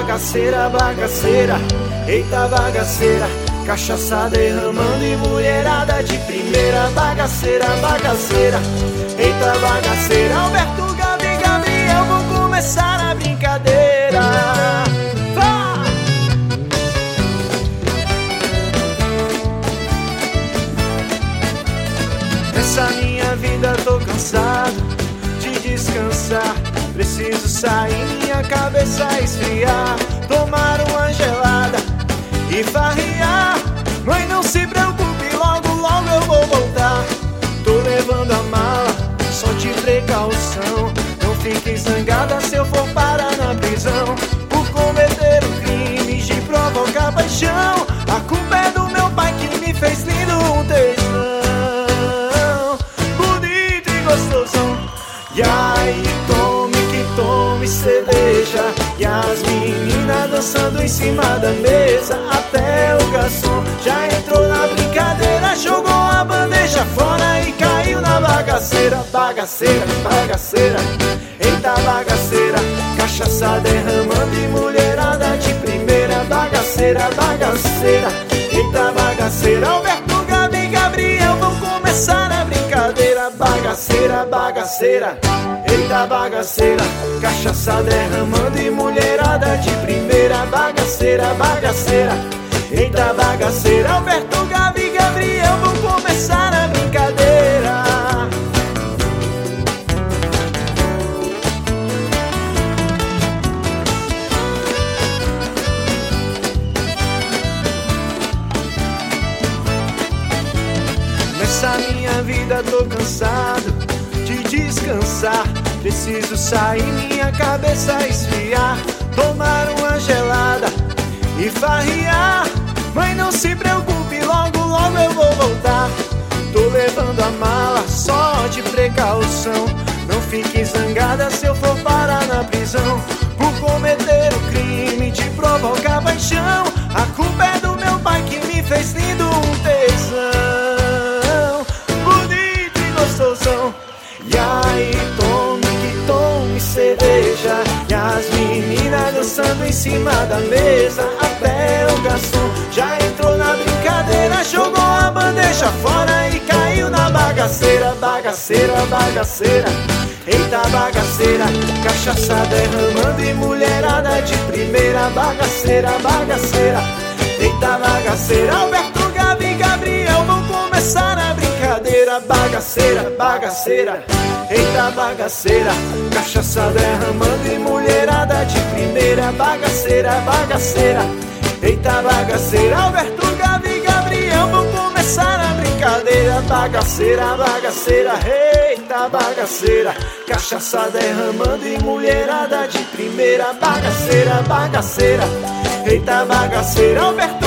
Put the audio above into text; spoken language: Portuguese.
bagaceira, bagaceira. Eita bagaceira, cachaça derramando e mulherada de primeira. Bagaceira, bagaceira. Eita bagaceira, Alberto, Gabi, Gabriel, vão começar a brincadeira. Nessa minha vida tô cansado de descansar. Preciso sair, minha cabeça esfriar, tomar uma gelada e farrear. Mãe, não se preocupe, logo, logo eu vou voltar. Tô levando a mala, só de precaução. Não fique zangada se eu for parar na prisão por cometer o crime de provocar paixão. A culpa é do meu pai que me fez lindo, um tesão bonito e gostosão. E aí, tome cerveja, e as meninas dançando em cima da mesa. Até o garçom já entrou na brincadeira, jogou a bandeja fora e caiu na bagaceira. Bagaceira, bagaceira, eita bagaceira, cachaça derramando e mulherada de primeira. Bagaceira, bagaceira, eita bagaceira, Alberto, Gabi, Gabriel, vão começar a brincadeira. Bagaceira, bagaceira, eita bagaceira, cachaça derramando e mulherada de primeira. Bagaceira, bagaceira, eita bagaceira, Alberto, Gabi, Gabriel, vão começar a brincadeira. Nessa minha vida tô cansado de descansar. Preciso sair, minha cabeça esfriar, tomar uma gelada e farrear. Mãe, não se preocupe, logo, logo eu vou voltar. Tô levando a mala, só de precaução. Não fique zangada se eu for parar na prisão por cometer o crime de provocar paixão. A culpa é do meu pai que me fez lindo, um tesão bonito e gostosão. E aí, tome cerveja, e as meninas dançando em cima da mesa. Até o garçom já entrou na brincadeira, jogou a bandeja fora e caiu na bagaceira. Bagaceira, bagaceira, eita bagaceira, cachaça derramando e mulherada de primeira. Bagaceira, bagaceira, eita bagaceira, Alberto, Gabi, Gabriel, vão começar a brincadeira. Bagaceira, bagaceira, eita bagaceira, cachaça derramando e mulherada de primeira. Bagaceira, bagaceira, eita bagaceira, Alberto, Gabi, Gabriel, vão começar a brincadeira. Bagaceira, bagaceira, eita bagaceira, cachaça derramando e mulherada de primeira. Bagaceira, bagaceira, eita bagaceira, Alberto,